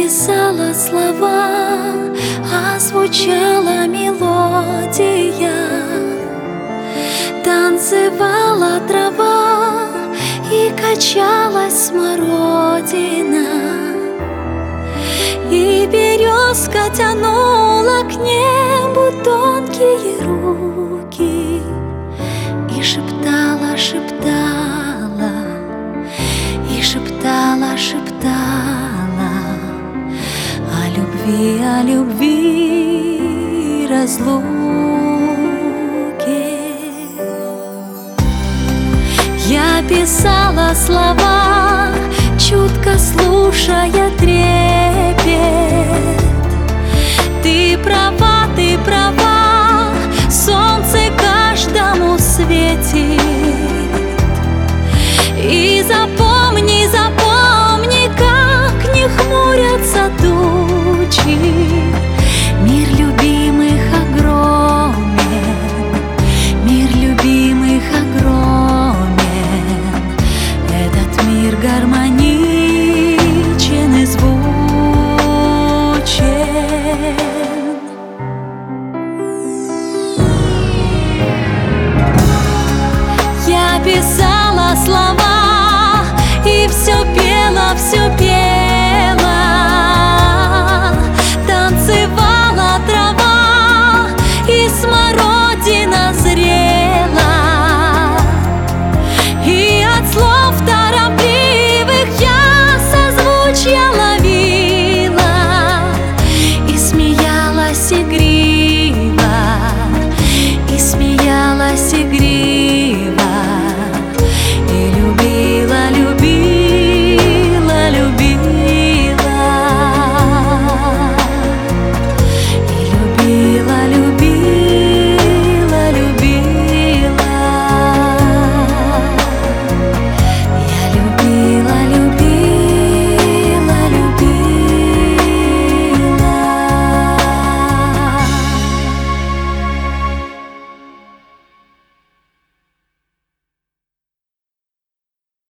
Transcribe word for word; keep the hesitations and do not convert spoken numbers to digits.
писала слова, а звучала мелодия. Танцевала трава и качалась смородина, и березка тянула к небу тонкие руки и шептала, шептала, и шептала, шептала о любви, о любви разлуке. Я писала слова, чутко слушая трепет. Ты права, ты права, солнце каждому светит. И запомни,